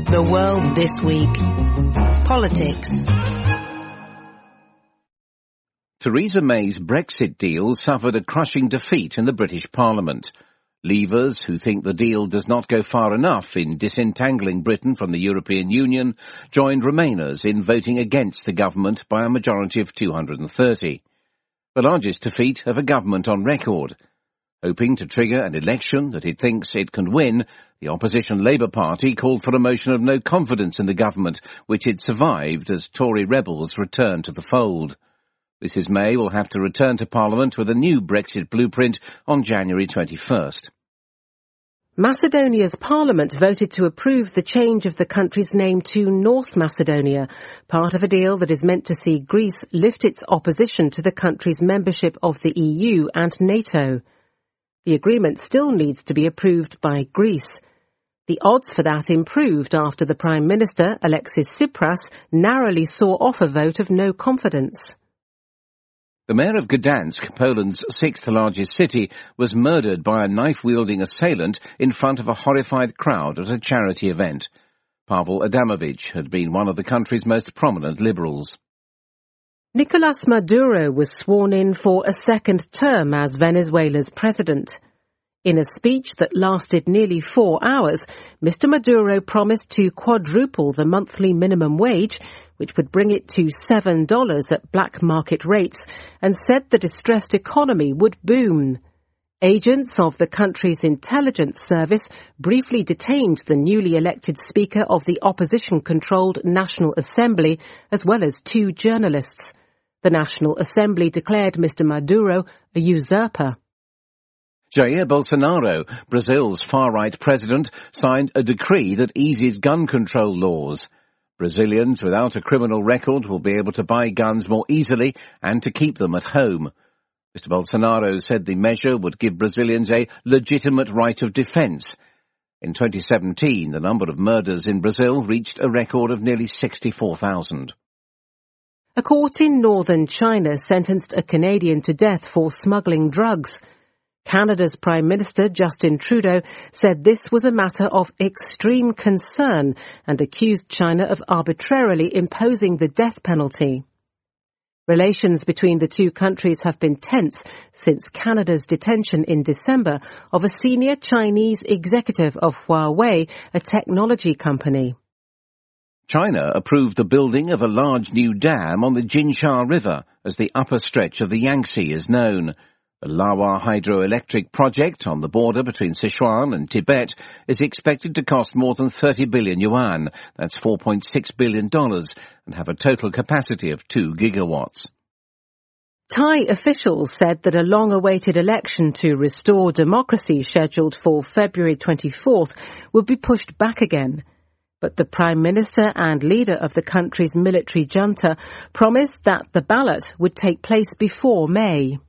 The World This Week. Politics. Theresa May's Brexit deal suffered a crushing defeat in the British Parliament. Leavers, who think the deal does not go far enough in disentangling Britain from the European Union, joined Remainers in voting against the government by a majority of 230. The largest defeat of a government on record. Hoping to trigger an election that it thinks it can win, the opposition Labour Party called for a motion of no confidence in the government, which it survived as Tory rebels returned to the fold. Mrs May will have to return to Parliament with a new Brexit blueprint on January 21st. Macedonia's parliament voted to approve the change of the country's name to North Macedonia, part of a deal that is meant to see Greece lift its opposition to the country's membership of the EU and NATO. The agreement still needs to be approved by Greece. The odds for that improved after the Prime Minister, Alexis Tsipras, narrowly saw off a vote of no confidence. The mayor of Gdansk, Poland's sixth largest city, was murdered by a knife-wielding assailant in front of a horrified crowd at a charity event. Pavel Adamovich had been one of the country's most prominent liberals. Nicolas Maduro was sworn in for a second term as Venezuela's president. In a speech that lasted nearly 4 hours, Mr. Maduro promised to quadruple the monthly minimum wage, which would bring it to $7 at black market rates, and said the distressed economy would boom. Agents of the country's intelligence service briefly detained the newly elected Speaker of the opposition-controlled National Assembly, as well as 2 journalists. The National Assembly declared Mr. Maduro a usurper. Jair Bolsonaro, Brazil's far-right president, signed a decree that eases gun control laws. Brazilians without a criminal record will be able to buy guns more easily and to keep them at home. Mr. Bolsonaro said the measure would give Brazilians a legitimate right of defence. In 2017, the number of murders in Brazil reached a record of nearly 64,000. A court in northern China sentenced a Canadian to death for smuggling drugs. Canada's Prime Minister, Justin Trudeau, said this was a matter of extreme concern and accused China of arbitrarily imposing the death penalty. Relations between the two countries have been tense since Canada's detention in December of a senior Chinese executive of Huawei, a technology company. China approved the building of a large new dam on the Jinsha River, as the upper stretch of the Yangtze is known. The Lawa hydroelectric project on the border between Sichuan and Tibet is expected to cost more than 30 billion yuan, that's $4.6 billion, and have a total capacity of 2 gigawatts. Thai officials said that a long-awaited election to restore democracy scheduled for February 24th would be pushed back again. But the Prime Minister and leader of the country's military junta promised that the ballot would take place before May.